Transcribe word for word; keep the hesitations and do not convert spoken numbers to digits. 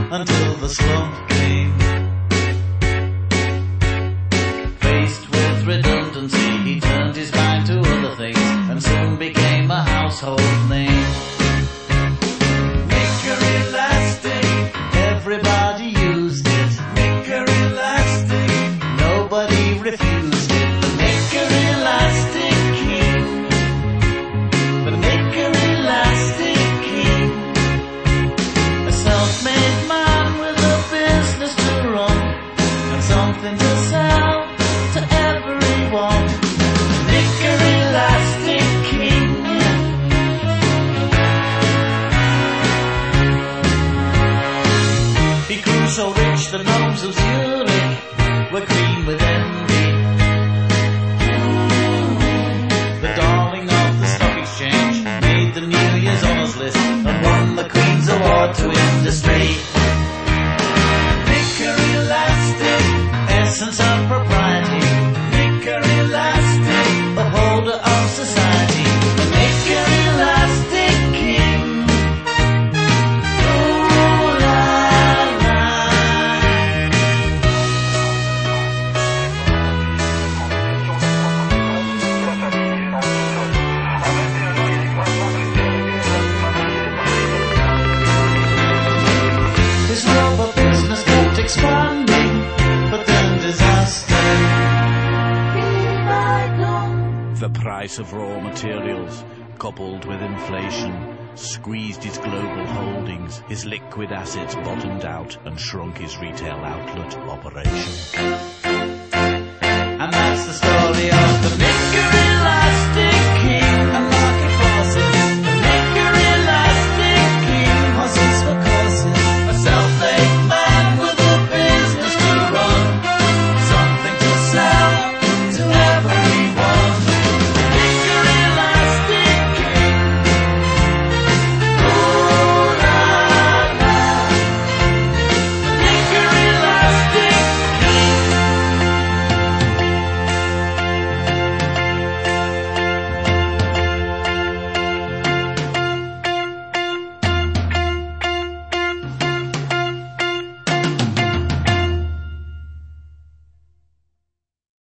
until the slump came. Faced with redundancy, he turned his mind to other things and soon became a household name. Knicker Elastic, everybody used it. Knicker Elastic, nobody refused it. The Knicker Elastic King, the Knicker Elastic King, a self-made man with a business to run and something to sell to everyone. The Knicker Elastic King. He grew so rich the gnomes of Zurich were green with envy. The darling of the stock exchange made the New Year's honours list and won the Queen's Award to Industry. Knicker Elastic, essence of propriety. Knicker Elastic, the holder of society. The Knicker Elastic King. Ooh la la. His rubber business kept expanding, but then disaster. The price of raw materials, coupled with inflation, squeezed his global holdings. His liquid assets bottomed out and shrunk his retail outlet operation. And that's the story of the Knicker